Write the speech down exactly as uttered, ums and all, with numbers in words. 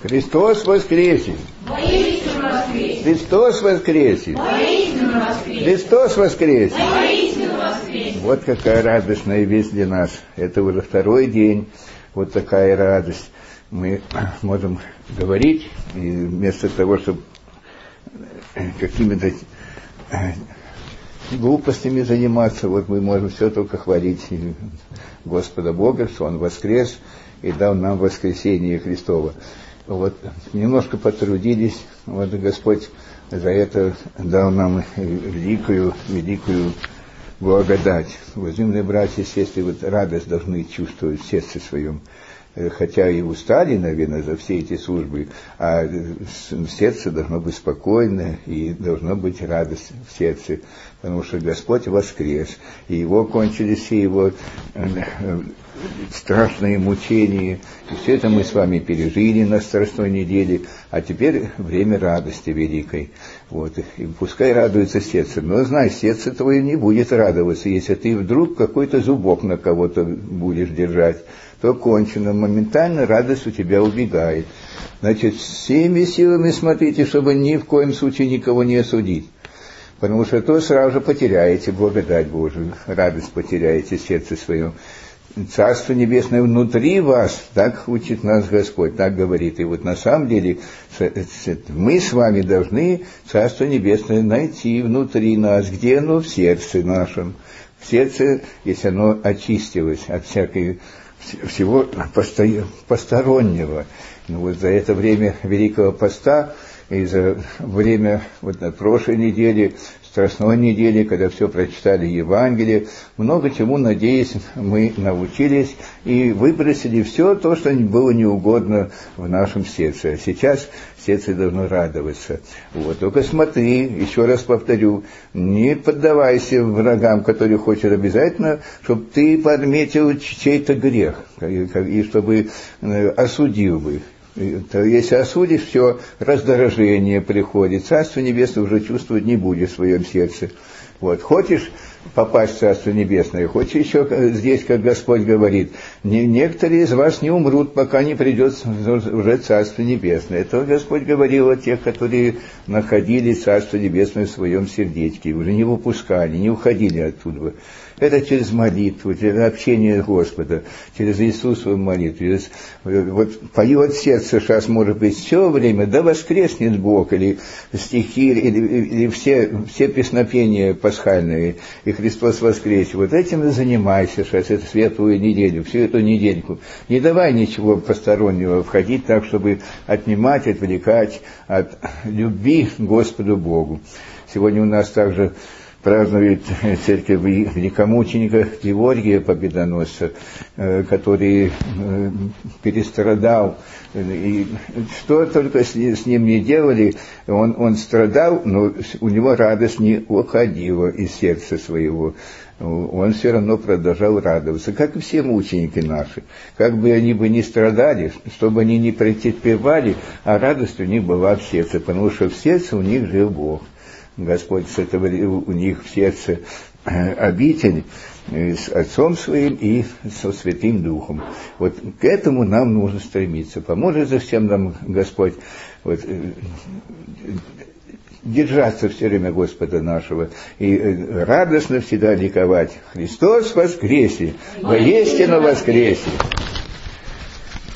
Христос воскресе! Воистину воскресе! Христос воскресе! Воистину воскресе! Христос воскресе! Воистину воскресе! Вот какая радостная весть для нас. Это уже второй день. Вот такая радость. Мы можем говорить, и вместо того, чтобы какими-то глупостями заниматься, вот мы можем все только хвалить Господа Бога, что Он воскрес и дал нам воскресение Христово. Вот немножко потрудились, вот Господь за это дал нам великую, великую благодать. Возлюбленные братья и сестры, вот радость должны чувствовать в сердце своем. Хотя и устали, наверное, за все эти службы, а сердце должно быть спокойно и должна быть радость в сердце, потому что Господь воскрес, и Его кончились все Его страшные мучения, и все это мы с вами пережили на Страстной неделе, а теперь время радости великой. Вот. И пускай радуется сердце, но знай, сердце твое не будет радоваться, если ты вдруг какой-то зубок на кого-то будешь держать, то кончено, моментально радость у тебя убегает. Значит, всеми силами смотрите, чтобы ни в коем случае никого не осудить, потому что то сразу же потеряете благодать Божию, радость потеряете в сердце своем. Царство Небесное внутри вас, так учит нас Господь, так говорит. И вот на самом деле мы с вами должны Царство Небесное найти внутри нас. Где оно? В сердце нашем. В сердце, если оно очистилось от всякой всего постороннего. Ну, вот за это время Великого Поста и за время вот на прошлой неделе, Страстной недели, когда все прочитали Евангелие, много чему, надеюсь, мы научились и выбросили все то, что было неугодно в нашем сердце. А сейчас сердце должно радоваться. Вот. Только смотри, еще раз повторю, не поддавайся врагам, которые хочет обязательно, чтобы ты подметил чей-то грех, и чтобы осудил бы. То если осудишь, все, раздражение приходит. Царство Небесное уже чувствовать не будешь в своем сердце. Вот. Хочешь попасть в Царство Небесное, хочешь еще здесь, как Господь говорит, не, некоторые из вас не умрут, пока не придет уже Царство Небесное. Это Господь говорил о тех, которые находили Царство Небесное в своем сердечке, уже не выпускали, не уходили оттуда. Это через молитву, через общение с Господом, через Иисусову молитву. Через, вот поет сердце сейчас, может быть, все время, да воскреснет Бог, или стихи, или, или все, все песнопения пасхальные, и Христос воскресе. Вот этим и занимайся сейчас, эту светлую неделю, всю эту недельку. Не давай ничего постороннего входить так, чтобы отнимать, отвлекать от любви к Господу Богу. Сегодня у нас также празднует церковь великомученика Георгия Победоносца, который перестрадал, и что только с ним не делали, он, он страдал, но у него радость не уходила из сердца своего. Он все равно продолжал радоваться, как и все мученики наши. Как бы они бы ни страдали, чтобы они не претерпевали, а радость у них была в сердце, потому что в сердце у них жил Бог. Господь сотворил у них в сердце обитель с Отцом Своим и со Святым Духом. Вот к этому нам нужно стремиться. Поможет за всем нам Господь вот, держаться все время Господа нашего и радостно всегда ликовать. Христос воскресе! Воистину воскресе!